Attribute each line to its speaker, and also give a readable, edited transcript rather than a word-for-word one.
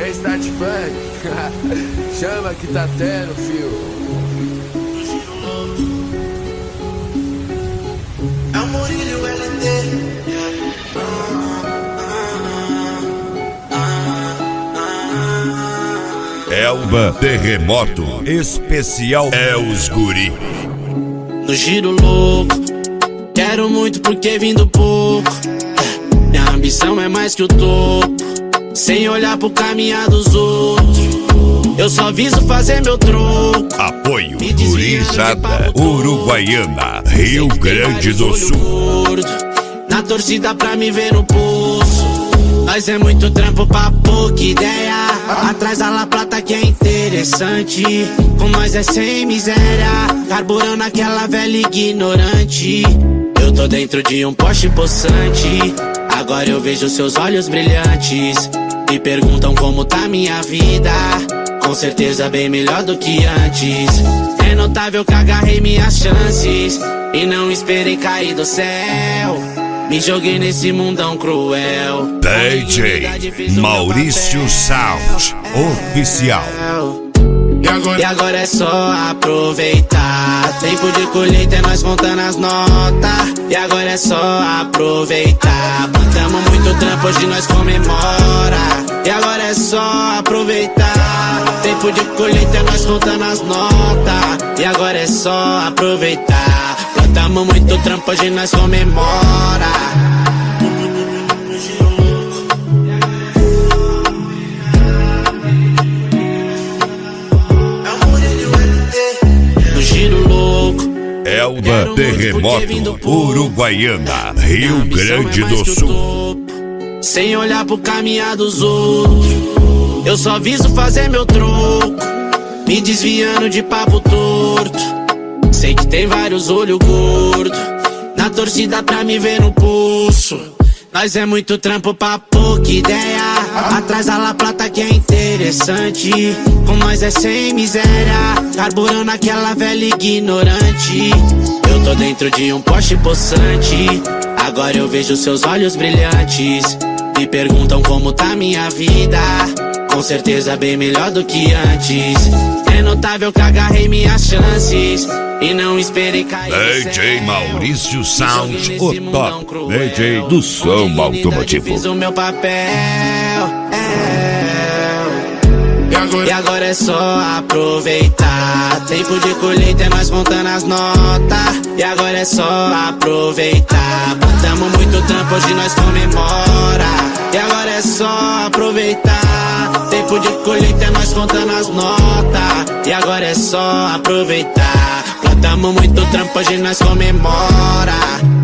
Speaker 1: quer start funk? Chama que tá tendo, fio.
Speaker 2: É o Murilo LT.
Speaker 3: Elba Terremoto Especial é os guri.
Speaker 2: No giro louco, quero muito porque vim do pouco. Minha ambição é mais que o topo, sem olhar pro caminhar dos outros. Eu só viso fazer meu troco.
Speaker 3: Apoio Gurizada Uruguaiana, Rio Grande do Sul.
Speaker 2: Na torcida pra me ver no pulso. Nós é muito trampo pra pouca ideia. Atrás da La Plata que é interessante. Com nós é sem miséria, carburando aquela velha ignorante. Eu tô dentro de um Porsche possante. Agora eu vejo seus olhos brilhantes. Me perguntam como tá minha vida. Com certeza bem melhor do que antes. É notável que agarrei minhas chances e não esperei cair do céu. Me joguei nesse mundão cruel.
Speaker 3: DJ Maurício Sound Oficial.
Speaker 2: E agora é só aproveitar. Tempo de colheita é nós contando as notas. E agora é só aproveitar. Plantamos muito trampo, hoje nós comemora. E agora é só aproveitar. Tempo de colheita é nós contando as notas. E agora é só aproveitar. Plantamos muito trampo, hoje nós comemora.
Speaker 3: Elba Terremoto Uruguaiana, Rio Grande do Sul.
Speaker 2: Sem olhar pro caminhar dos outros. Eu só viso fazer meu troco, me desviando de papo torto. Sei que tem vários olhos gordos na torcida pra me ver no pulso. Nós é muito trampo pra pouca ideia. Atrás da La Plata que é interessante. Com nós é sem miséria, carburando aquela velha ignorante. Eu tô dentro de um Porsche possante. Agora eu vejo seus olhos brilhantes. Me perguntam como tá minha vida. Com certeza bem melhor do que antes. É notável que agarrei minhas chances e não esperei cair.
Speaker 3: DJ Maurício Sound, o top DJ do som automotivo.
Speaker 2: Fiz o meu papel. E agora é só aproveitar. Tempo de colheita é nós contando as notas. E agora é só aproveitar. Plantamos muito trampo, hoje nós comemora. E agora é só aproveitar. Tempo de colheita é nós contando as notas. E agora é só aproveitar. Plantamos muito trampo, hoje nós comemora.